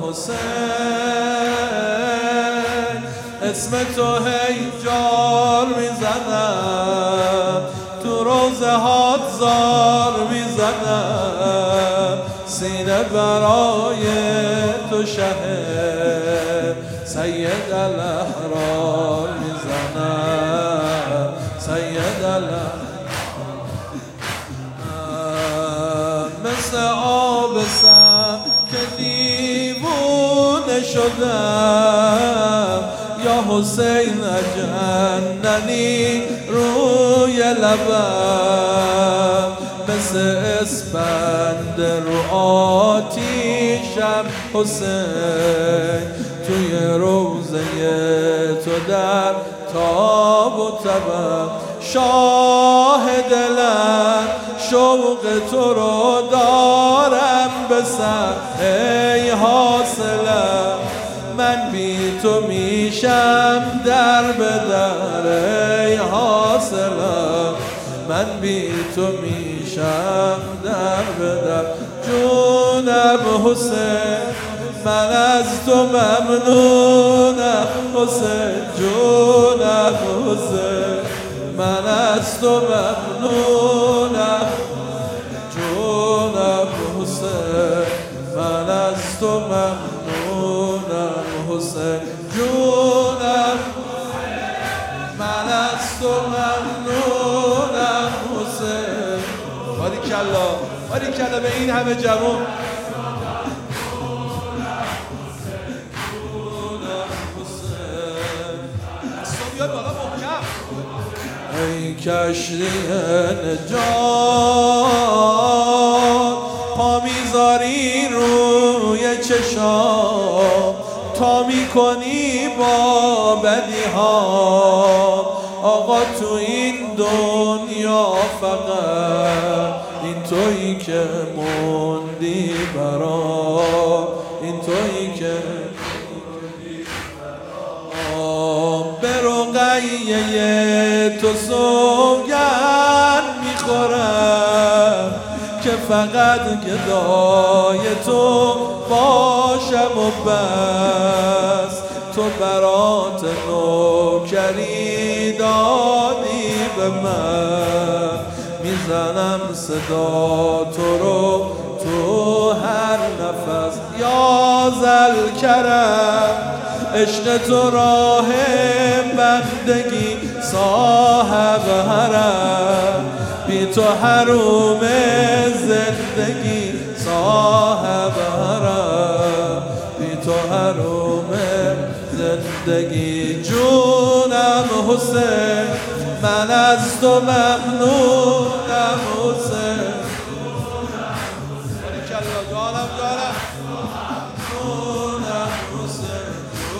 حسین اسم تو هی جار میزنم تو روزه هات زار میزنم سینه برای تو شهر سید الاحرار میزنم سید الاحرار مثل آب سم که دیوونه شدم یا حسین جننی روی لبم مثل اسپند رو آتیشم حسین توی روزه تو در تاب و تبم شاه دلم شوق تو رو دارم به سر ای حاصلم من بی تو میشم در به در ای حاصلم من بی تو میشم در به در جونم حسین من از تو ممنونم حسین جونم حسین من از تو ممنونم جونم حسین من از تو ممنونم حسین جونم من از تو ممنونم حسین باریکلا باریکلا به این همه جوان ای کشتی نجات پا میذاری روی چشام تا میکنی با بدی ها آقا تو این دنیا فقط این تویی که موندی برام این تویی که به رقیه تو سوگند میخورم که فقط گدای تو باشم و بس تو برات نوکری دادی به من میزنم صدا تو رو تو هر نفس یا ذوالکرم عشق تو راه بندگی صاحب حرم بی تو حروم زندگی صاحب حرم بی تو حروم زندگی جونم حسین من از تو ممنونم حسین جانم جانم جونم حسین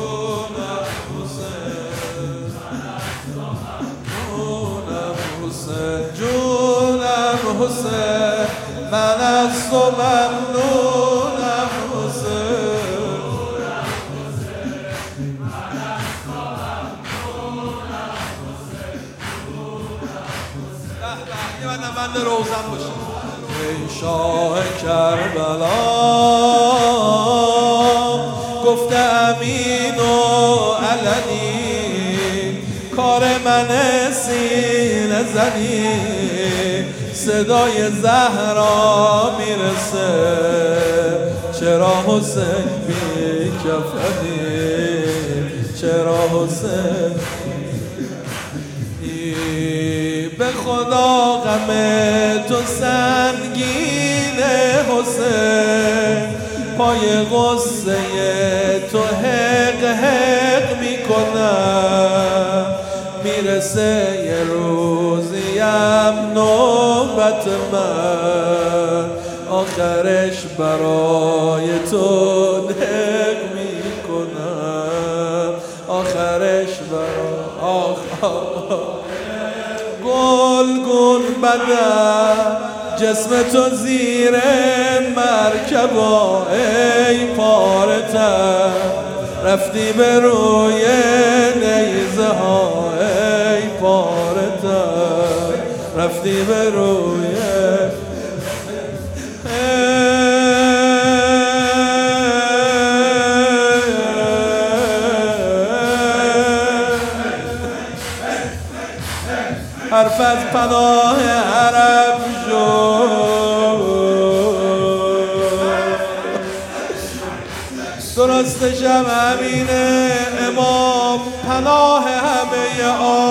جونم حسین من از تو ممنونم حسین یه من نمند روزم باشه ای شاه کربلا گفته امین و علنی کار من سینه زنی صدای زهرا میرسه چرا حسین بی کفنی چرا حسین به خدا غم تو سنگینه حسین پای غصه تو حق حق میکنم میرسه یه روزیم نوبت من آخرش برای تو دق میکنم آخرش برای گل گل بدم جسم تو زیر مرکبا ای پارتر رفتی به روی نیزه ها ای پارتر رفتی به روی طرف از پناه حرم شد. درستشم همینه امام پناه همه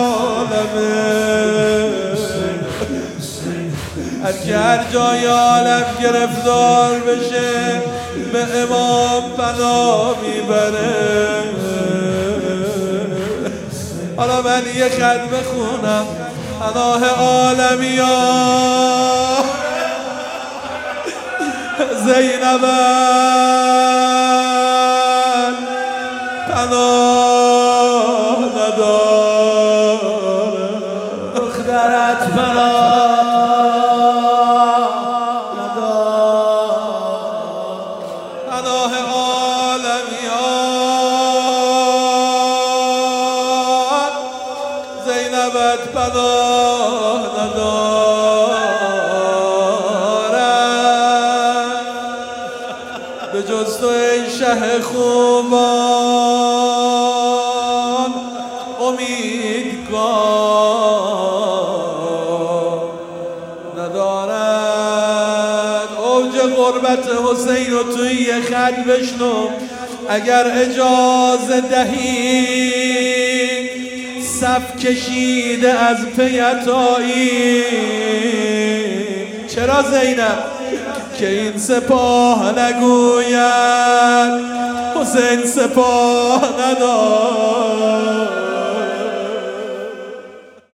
عالمه. هر جای عالم گرفتار بشه به امام پناه میبره. حالا من یه خط بخونم پناه عالمی ها زینب پناه نداره، دخترت پناه نداره. پناه عالمیان زینبت پناه نداره. به جز تو ای شه خوبان امیدگار ندارد. اوج غربت حسین رو توی یه خط بشنو اگر اجازه دهی. صف کشیده از پیتایی. چرا زینب؟ که این سپاه نگوید حسین سپاه ندار.